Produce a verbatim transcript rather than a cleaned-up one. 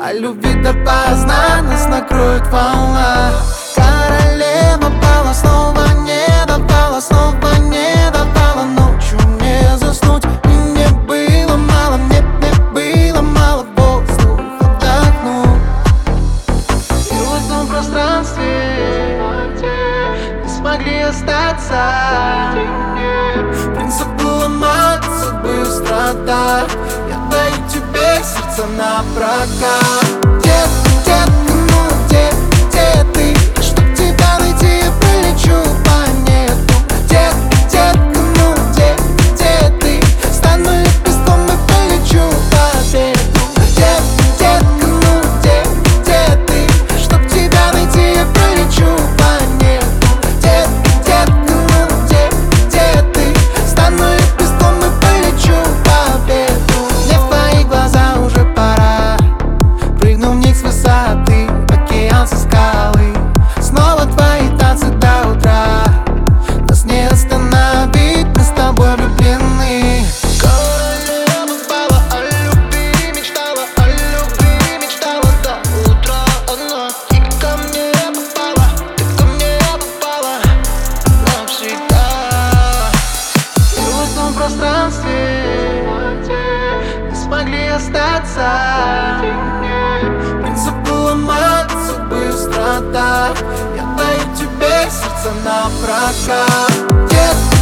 о любви допоздна нас накроет волна. Королева бала снова не давала, снова не давала ночью не заснуть. И мне было мало, мне, мне было мало воздуха вдохнуть. И в этом пространстве не смогли остаться. Принцип ломать судьбы страда. Я даю тебе сердце на прокат. Детка, детка, ну где, где ты? Чтоб тебя найти, я полечу планету. Детка, детка, ну где, где ты? Стану лепестком и полечу по ветру. Детка, детка, ну где, где ты? Чтоб тебя найти, я полечу планету. Детка, детка, ну где, где ты? Стану лепестком и полечу по ветру. Мне в твои глаза уже пора. Прыгну в них с высоты, океан со скалы. Снова твои танцы до утра. Нас не остановить, мы с тобой влюблены. Королева бала о любви мечтала, о любви мечтала до утра одна. И ко мне попала, ты ко мне попала навсегда. И в этом пространстве не смогли остаться. Принцип ломать судьбы страда. Я даю тебе сердце на прокат. Детка,